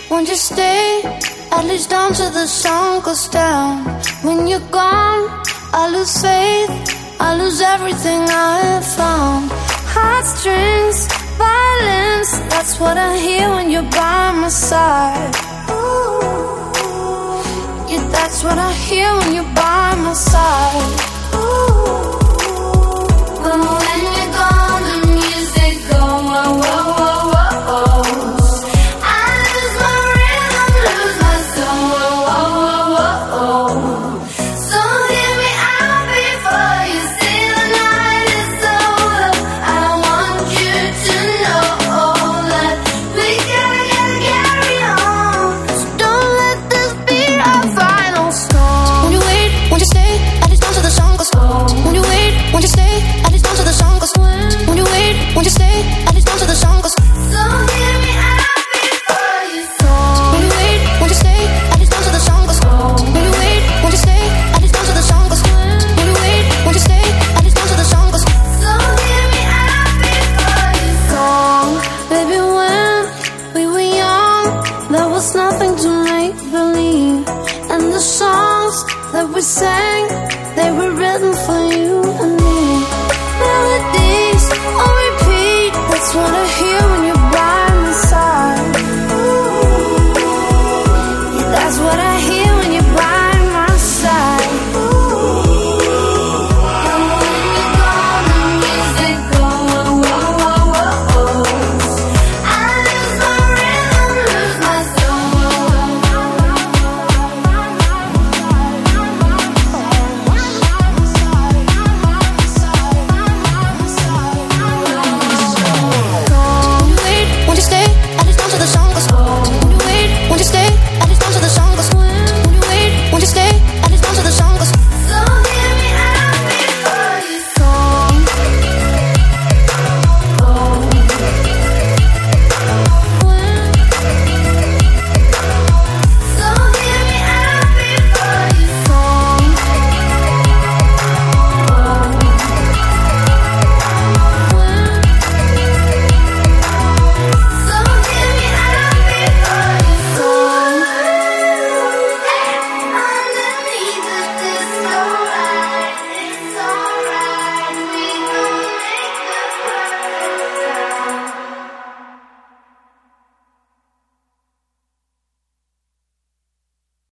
won't you stay? At least until the sun goes down. When you're gone, I lose faith, I lose everything I have found. Heartstrings, violence, that's what I hear when you're by my side. Yeah, that's what I hear when you're by my side. Ooh.